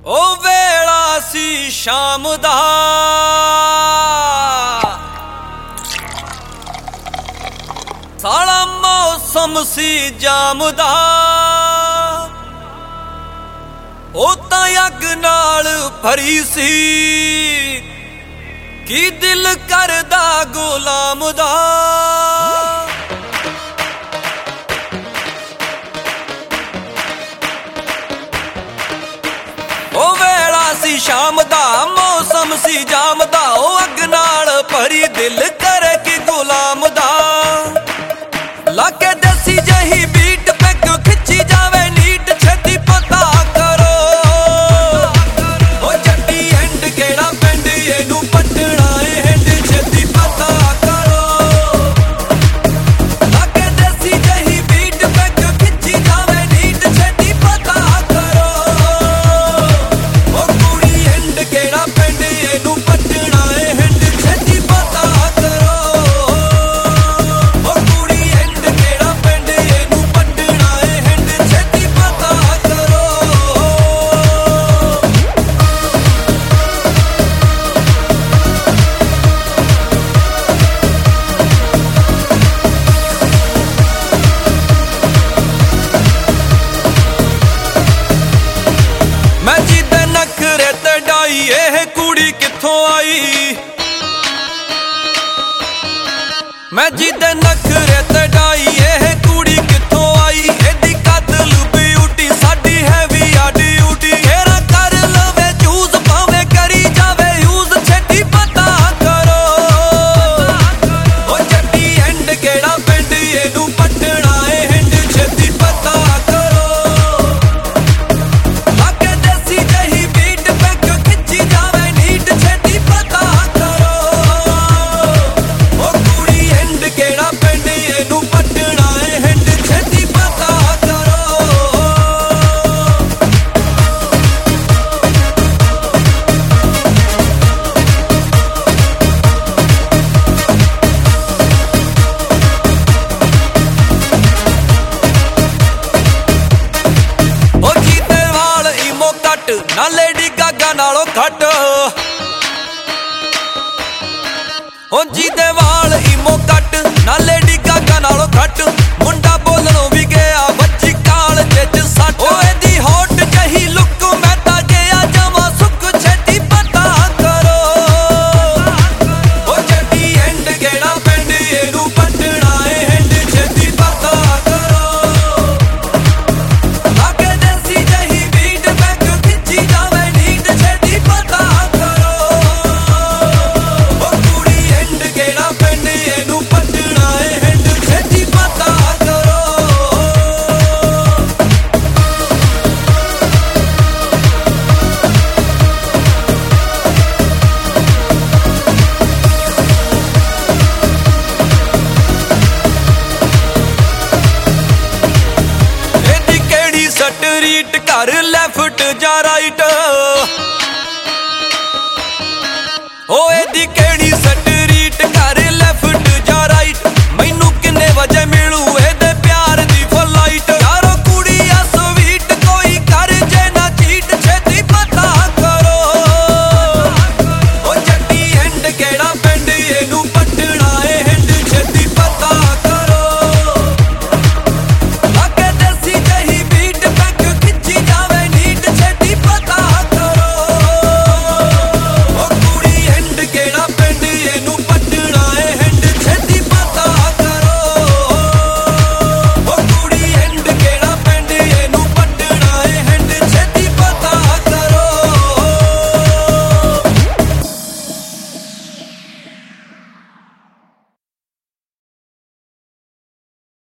ਉਹ ਵੇਲਾ ਸੀ ਸ਼ਾਮ ਦਾ ਸਾਲਾ ਮੌਸਮ ਸੀ ਜਾਮ ਦਾ ਉਹ ਤਾਂ ਅੱਗ ਨਾਲ ਭਰੀ ਸੀ ਕੀ ਦਿਲ ਕਰਦਾ ਗੁਲਾਮ ਦਾ ਉਹ ਵੇਲਾ ਸੀ ਸ਼ਾਮ ਦਾ ਮੌਸਮ ਸੀ ਜਾਮ ਦਾ ਉਹ ਅੱਗ ਨਾਲ ਭਰੀ ਦਿਲ ਕਰੇ ਕਿ ਗੁਲਾਮ ਦਾ ਲਾਕੇ ਦੇਸੀ ਜਹੀ ਬੀਟ ਪੈਗ ਖਿੱਚੀ ਜਾਵੇ ਨੀਟ ਛੇਤੀ ਪਤਾ ਕਰੋ ਉਹ ਜੱਟੀ ਐਂਡ ਕਿਹੜਾ ਪਿੰਡ ਇਹਨੂੰ ਪੱਟਣਾ ਏ ਹੈਂਡ ਛੇਤੀ ਪਤਾ ਕਰੋ ਲਾਕੇ ਦੇਸੀ ਜਹੀ ਬੀਟ ਪੈਗ ਖਿੱਚੀ ਜਾਵੇ ਨੀਟ ਛੇਤੀ ਪਤਾ ਕਰੋ ਉਹ ਕੁੜੀ ਐਂਡ ਕਿਹੜਾ ਪਿੰਡ ਇਹਨੂੰ ਪੱਟਣਾ ਏ ਹੈਂਡ ਛੇਤੀ ਪਤਾ ਕਰੋ ਉਹ ਕੁੜੀ ਐਂਡ ਕਿਹੜਾ ਪਿੰਡ ਇਹਨੂੰ ਪੱਟਣਾ ਏ ਹੈਂਡ ਛੇਤੀ ਪਤਾ ਕਰੋ ਮੈਂ ਜਿਹਦੇ ਨਖਰੇ ਤੇ ਡਾਈ ਇਹ ਕੁੜੀ ਕਿੱਥੋਂ ਆਈ ਮੈਂ ਜਿਹਦੇ ਨਖਰੇ ਤੇ ਡਾਈ ਇਹ ਕੁੜੀ ਕਿੱਥੋਂ ਆਈ ਇਹਦੀ ਕਤਲ ਬਿਊਟੀ ਸਾਡੀ ਹੈਵੀ ਆ ਡਿਊਟੀ ਇਹਰਾ ਕਰ ਲਵੇ ਚੂਜ਼ ਭਾਵੇਂ ਕਰੀ ਜਾਵੇ ਯੂਜ਼ ਛੇਤੀ ਪਤਾ ਕਰੋ ਉਹ ਜੱਟੀ ਐਂਡ ਕਿਹੜਾ ਪਿੰਡ ਇਹਨੂੰ ਪੱਟਣਾ ਏ ਹੈਂਡ ਛੇਤੀ ਪਤਾ ਕਰੋ ਲਾਗੇ ਦੇਸੀ ਜਹੀ ਬੀਟ ਪੈਗ ਖਿੱਚੀ ਜਾਵੇ ਨੀਟ ਛੇਤੀ ਪਤਾ ਕਰੋ ਉਹ ਕੁੜੀ ਐਂਡ ਕਿਹੜਾ ਪਿੰਡ ਇਹਨੂੰ ਪੱਟਣਾ ਏ ਹੈਂਡ ਛੇਤੀ ਪਤਾ ਕਰੋ ਉਹ ਜੀਤੇ ਵਾਲ ਈਮੋ ਕੱਟ ਨਾ ਲੇਡੀ ਗਾਗਾ ਨਾਲੋਂ ਘੱਟ ਉਹ ਜੀਤੇ ਵਾਲ ਈਮੋ ਕੱਟ ਨਾ ਲੇਡੀ ਗਾਗਾ ਨਾਲੋਂ ਘੱਟ ਮੁੰਡਾ ਬੋਲਣੋਂ ਵੀ ਗਿਆ ਵੱਜੀ ਕਾਲ ਚ ਸੱਟ ਉਹ ਇਹਦੀ ਹੋਟ ਜਹੀ ਲੁੱਕ ਮੈਂ ਤਾਂ ਗਿਆ ਜਮਾਂ ਸੁੱਕ ਛੇਤੀ ਪਤਾ ਕਰੋ ਉਹ ਜੱਟੀ ਐਂਡ ਕਿਹੜਾ ਪਿੰਡ ਇਹਨੂੰ ਪੱਟਣਾ ਏ ਹੈਂਡ ਛੇਤੀ ਪਤਾ ਕਰੋ ਲਾਗੇ ਦੇਸੀ ਜਹੀ ਬੀਟ ਪੈਗ ਖਿੱਚੀ ਜਾਵੇ ਨੀਟ ਛੇਤੀ ਪਤਾ ਕਰੋ ਉਹ ਕੁੜੀ ਐਂਡ ਕਿਹੜਾ ਪਿੰਡ ਇਹਨੂੰ ਪੱਟਣਾ ਏ ਹੈਂਡ ਛੇਤੀ ਪਤਾ ਕਰੋ ਇਹਦੀ ਕਿਹੜੀ ਸਟਰੀਟ ਘਰ ਲੈਫਟ ਜਾ